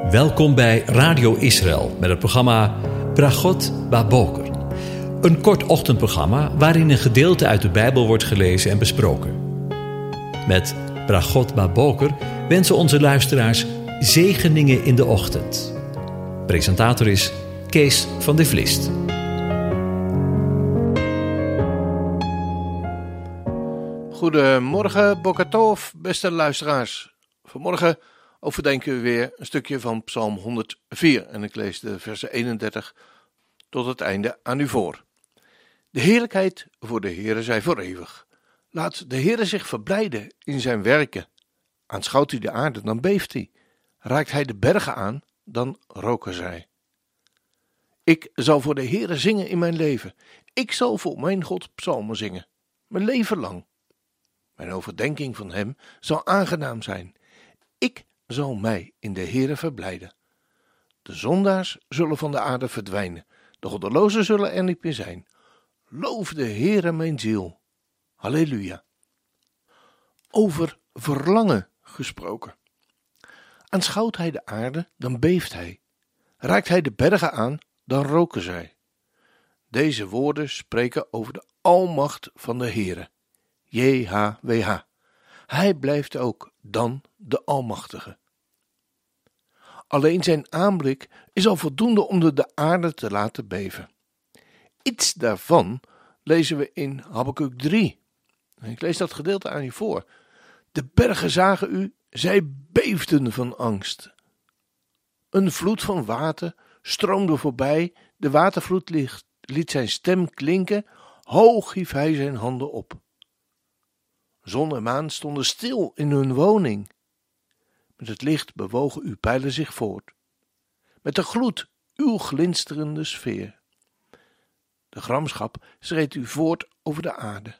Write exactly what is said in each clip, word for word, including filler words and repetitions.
Welkom bij Radio Israël met het programma Bragot Baboker. Een kort ochtendprogramma waarin een gedeelte uit de Bijbel wordt gelezen en besproken. Met Bragot Baboker wensen onze luisteraars zegeningen in de ochtend. Presentator is Kees van der Vlist. Goedemorgen, Boker Tov, beste luisteraars. Vanmorgen overdenken we weer een stukje van Psalm honderdvier en ik lees de versen eenendertig tot het einde aan u voor. De heerlijkheid voor de Heere zij voor eeuwig. Laat de Heere zich verblijden in zijn werken. Aanschouwt hij de aarde, dan beeft hij. Raakt hij de bergen aan, dan roken zij. Ik zal voor de Heere zingen in mijn leven. Ik zal voor mijn God psalmen zingen, mijn leven lang. Mijn overdenking van hem zal aangenaam zijn. Ik zal mij in de Heere verblijden. De zondaars zullen van de aarde verdwijnen. De goddelozen zullen er niet meer zijn. Loof de Heere mijn ziel. Halleluja. Over verlangen gesproken. Aanschouwt hij de aarde, dan beeft hij. Raakt hij de bergen aan, dan roken zij. Deze woorden spreken over de almacht van de Heere. J H W H. Hij blijft ook dan de Almachtige. Alleen zijn aanblik is al voldoende om de, de aarde te laten beven. Iets daarvan lezen we in Habakuk drie. Ik lees dat gedeelte aan u voor. De bergen zagen u, zij beefden van angst. Een vloed van water stroomde voorbij, de watervloed liet zijn stem klinken, hoog hief hij zijn handen op. Zon en maan stonden stil in hun woning. Met het licht bewogen uw pijlen zich voort. Met de gloed uw glinsterende sfeer. De gramschap schreed u voort over de aarde.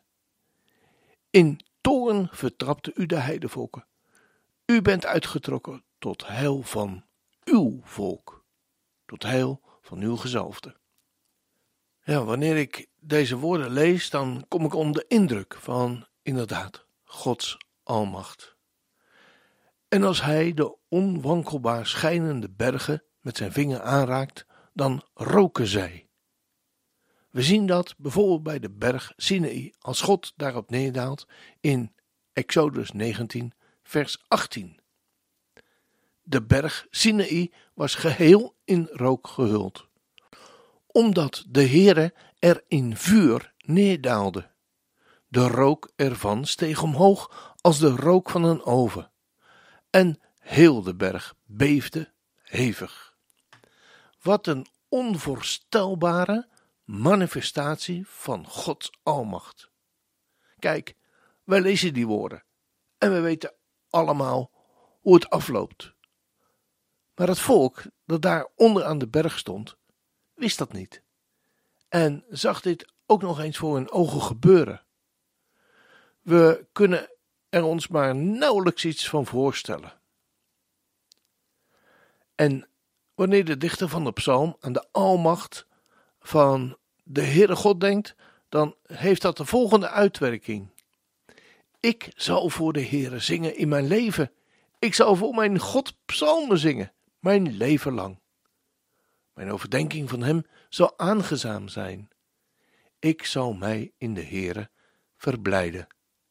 In toorn vertrapte u de heidevolken. U bent uitgetrokken tot heil van uw volk. Tot heil van uw gezalfde. Ja, wanneer ik deze woorden lees, dan kom ik onder de indruk van inderdaad Gods almacht. En als hij de onwankelbaar schijnende bergen met zijn vinger aanraakt, dan roken zij. We zien dat bijvoorbeeld bij de berg Sinaï, als God daarop neerdaalt in Exodus negentien, vers achttien. De berg Sinaï was geheel in rook gehuld, omdat de Heere er in vuur neerdaalde. De rook ervan steeg omhoog als de rook van een oven. En heel de berg beefde hevig. Wat een onvoorstelbare manifestatie van Gods almacht. Kijk, wij lezen die woorden en we weten allemaal hoe het afloopt. Maar het volk dat daar onder aan de berg stond, wist dat niet. En zag dit ook nog eens voor hun ogen gebeuren. We kunnen er ons maar nauwelijks iets van voorstellen. En wanneer de dichter van de psalm aan de almacht van de Heere God denkt, dan heeft dat de volgende uitwerking. Ik zal voor de Heere zingen in mijn leven. Ik zal voor mijn God psalmen zingen, mijn leven lang. Mijn overdenking van hem zal aangenaam zijn. Ik zal mij in de Heere verblijden.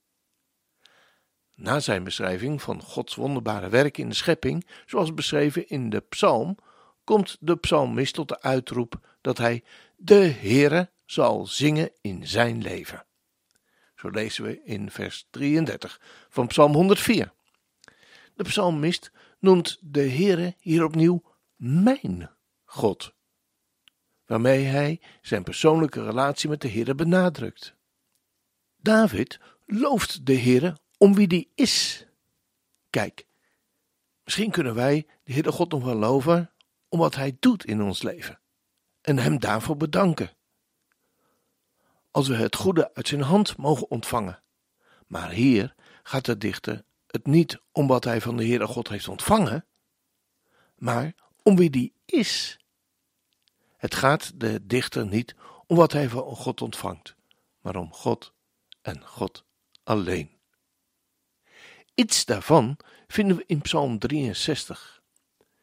Na zijn beschrijving van Gods wonderbare werk in de schepping, zoals beschreven in de psalm, komt de psalmist tot de uitroep dat hij de Heere zal zingen in zijn leven. Zo lezen we in vers drieëndertig van psalm honderdvier. De psalmist noemt de Heere hier opnieuw mijn God, waarmee hij zijn persoonlijke relatie met de Heere benadrukt. David looft de Heere om wie die is. Kijk, misschien kunnen wij de Heere God nog wel loven om wat hij doet in ons leven en hem daarvoor bedanken. Als we het goede uit zijn hand mogen ontvangen. Maar hier gaat de dichter het niet om wat hij van de Heere God heeft ontvangen, maar om wie die is. Het gaat de dichter niet om wat hij van God ontvangt, maar om God en God alleen. Iets daarvan vinden we in Psalm drieënzestig.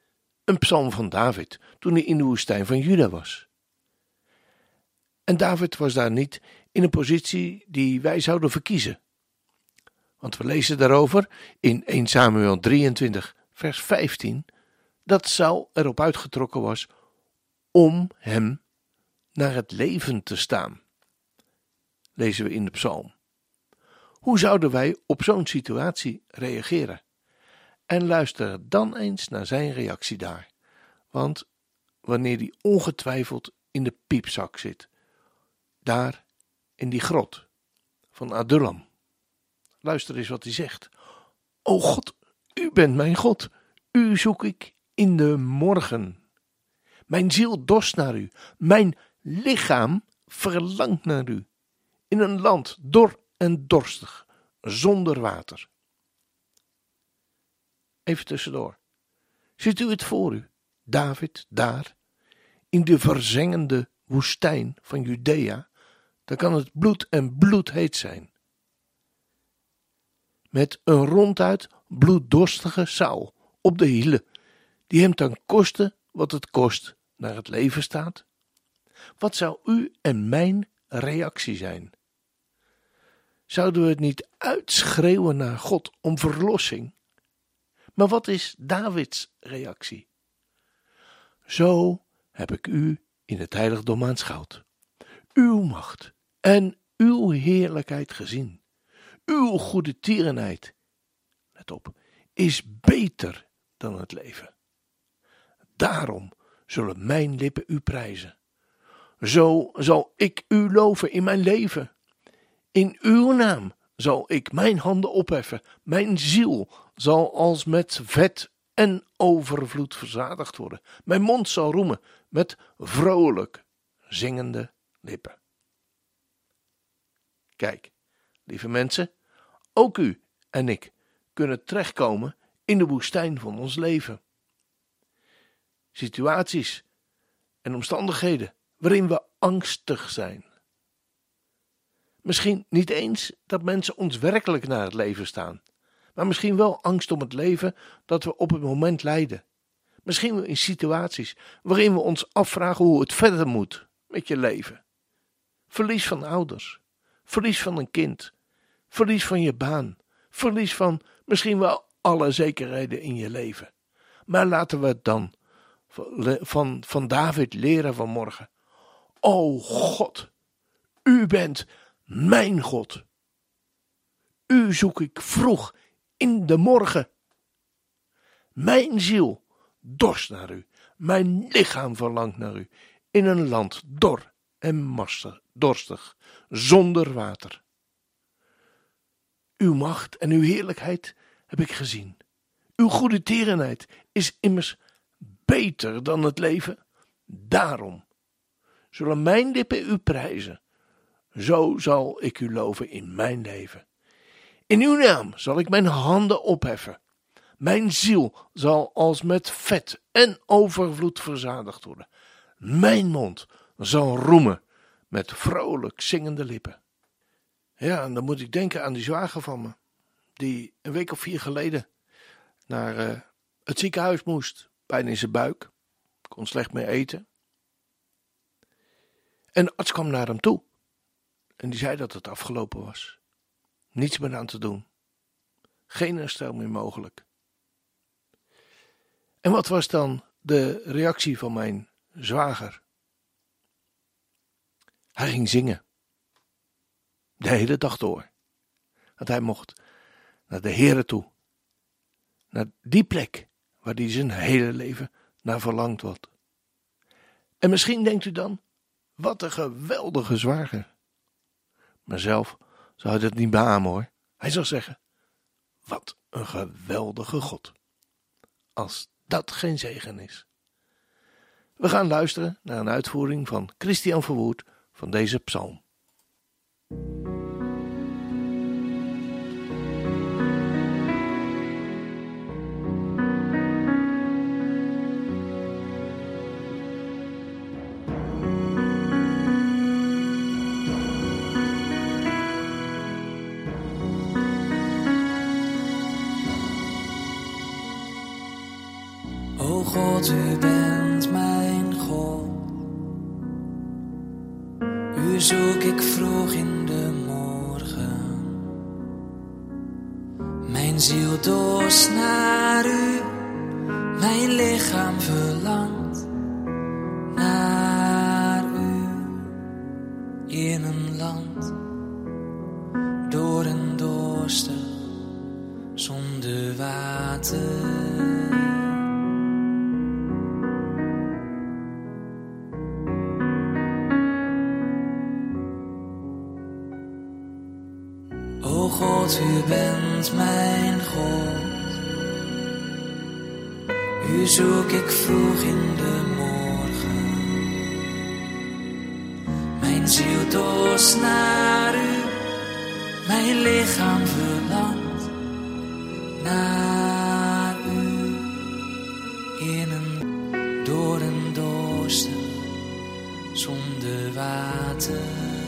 Een psalm van David toen hij in de woestijn van Juda was. En David was daar niet in een positie die wij zouden verkiezen. Want we lezen daarover in eerste Samuel drieëntwintig vers vijftien dat Saul erop uitgetrokken was om hem naar het leven te staan. Lezen we in de psalm. Hoe zouden wij op zo'n situatie reageren? En luister dan eens naar zijn reactie daar. Want wanneer hij ongetwijfeld in de piepzak zit, daar in die grot van Adullam. Luister eens wat hij zegt. O God, u bent mijn God. U zoek ik in de morgen. Mijn ziel dorst naar u. Mijn lichaam verlangt naar u. In een land dor en dorstig, zonder water. Even tussendoor. Ziet u het voor u? David daar, in de verzengende woestijn van Judea, dan kan het bloed en bloedheet zijn. Met een ronduit bloeddorstige Saul op de hielen, die hem ten koste wat het kost naar het leven staat. Wat zou u en mijn reactie zijn? Zouden we het niet uitschreeuwen naar God om verlossing? Maar wat is Davids reactie? Zo heb ik u in het heiligdom aanschouwd, uw macht en uw heerlijkheid gezien. Uw goede tierenheid, let op, is beter dan het leven. Daarom zullen mijn lippen u prijzen. Zo zal ik u loven in mijn leven. In uw naam zal ik mijn handen opheffen. Mijn ziel zal als met vet en overvloed verzadigd worden. Mijn mond zal roemen met vrolijk zingende lippen. Kijk, lieve mensen, ook u en ik kunnen terechtkomen in de woestijn van ons leven. Situaties en omstandigheden waarin we angstig zijn. Misschien niet eens dat mensen ons werkelijk naar het leven staan, maar misschien wel angst om het leven dat we op het moment leiden. Misschien wel in situaties waarin we ons afvragen hoe het verder moet met je leven. Verlies van ouders, verlies van een kind, verlies van je baan, verlies van misschien wel alle zekerheden in je leven. Maar laten we het dan van, van David leren vanmorgen. O God, u bent mijn God. U zoek ik vroeg in de morgen. Mijn ziel dorst naar u, mijn lichaam verlangt naar u, in een land dor en marstig, dorstig, zonder water. Uw macht en uw heerlijkheid heb ik gezien. Uw goede tierenheid is immers beter dan het leven. Daarom zullen mijn lippen u prijzen. Zo zal ik u loven in mijn leven. In uw naam zal ik mijn handen opheffen. Mijn ziel zal als met vet en overvloed verzadigd worden. Mijn mond zal roemen met vrolijk zingende lippen. Ja, en dan moet ik denken aan die zwager van me, die een week of vier geleden naar uh, het ziekenhuis moest, pijn in zijn buik, kon slecht meer eten. En de arts kwam naar hem toe en die zei dat het afgelopen was. Niets meer aan te doen. Geen herstel meer mogelijk. En wat was dan de reactie van mijn zwager? Hij ging zingen. De hele dag door. Want hij mocht naar de Heere toe. Naar die plek waar hij zijn hele leven naar verlangd had. En misschien denkt u dan, wat een geweldige zwager. Maar zelf zou hij dat niet beamen hoor. Hij zou zeggen, wat een geweldige God. Als dat geen zegen is. We gaan luisteren naar een uitvoering van Christian Verwoerd van deze psalm. O God, u bent mijn God. U zoek ik vroeg in de morgen. Mijn ziel dorst naar u, mijn lichaam verlangt naar u. In een land door en dorstig, zonder water. O God, u bent mijn God. U zoek ik vroeg in de morgen. Mijn ziel dorst naar u, mijn lichaam verlangt naar u. In een door en dorstig, zonder water.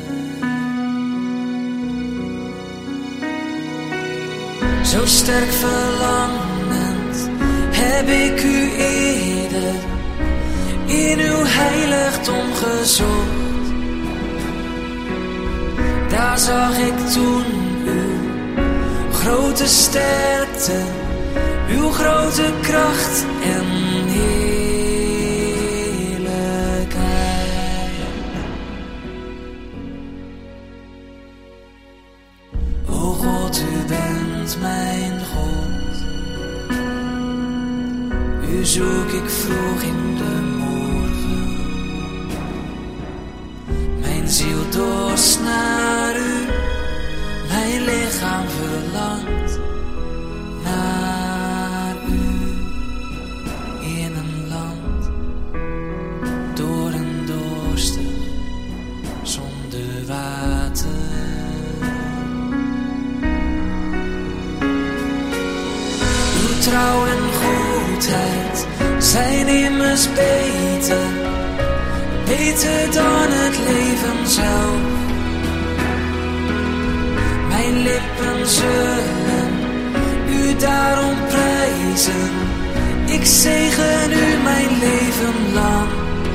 Zo sterk verlangend heb ik u eerder in uw heiligdom gezocht. Daar zag ik toen uw grote sterkte, uw grote kracht en heerlijkheid. O God, u bent mijn God. U zoek ik vroeg in de morgen. Mijn ziel dorst naar u, mijn lichaam verlangt naar u. In een land door en dorstig, zonder water. Uw trouw en goedheid zijn immers beter, beter dan het leven zelf. Mijn lippen zullen u daarom prijzen, ik zegen u mijn leven lang.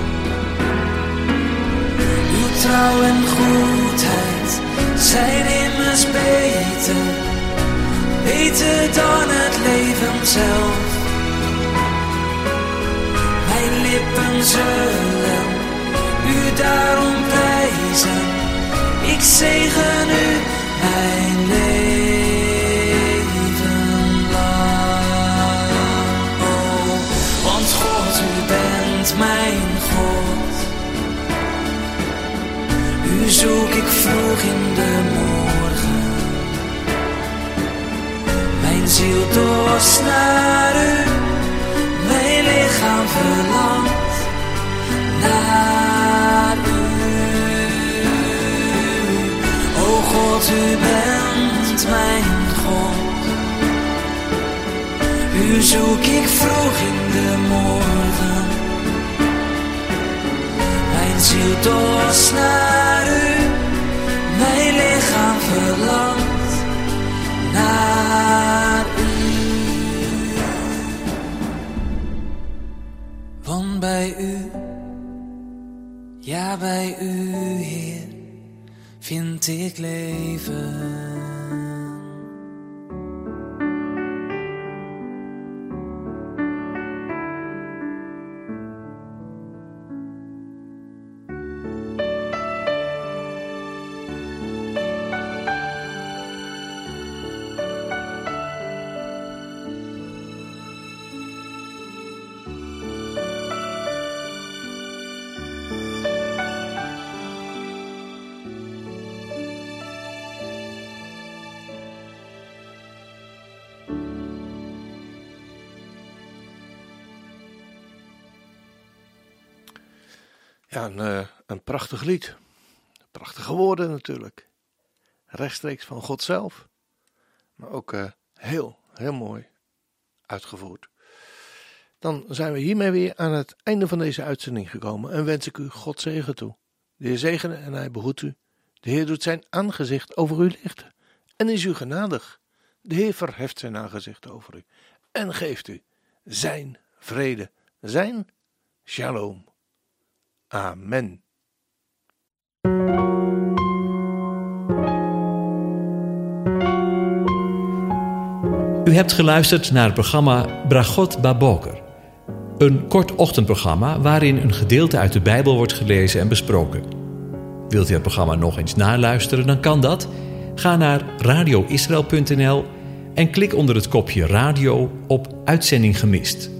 Uw trouw en goedheid zijn immers beter, beter dan het leven zelf. Mijn lippen zullen u daarom prijzen, ik zegen u mijn leven lang. Oh, want God, u bent mijn God. U zoek ik vroeg in de morgen. Mijn ziel dorst naar u, mijn lichaam verlangt naar u. O God, u bent mijn God. U zoek ik vroeg in de morgen. Mijn ziel dorst naar u, mijn lichaam verlangt naar u. Want bij u, ja bij u, Heer, vind ik leven. Ja, een, uh, een prachtig lied. Prachtige woorden natuurlijk. Rechtstreeks van God zelf. Maar ook uh, heel, heel mooi uitgevoerd. Dan zijn we hiermee weer aan het einde van deze uitzending gekomen. En wens ik u God zegen toe. De Heer zegene en hij behoedt u. De Heer doet zijn aangezicht over u lichten. En is u genadig. De Heer verheft zijn aangezicht over u. En geeft u zijn vrede, zijn shalom. Amen. U hebt geluisterd naar het programma Bragot Baboker. Een kort ochtendprogramma waarin een gedeelte uit de Bijbel wordt gelezen en besproken. Wilt u het programma nog eens naluisteren, dan kan dat. Ga naar radio israël punt n l en klik onder het kopje radio op Uitzending gemist.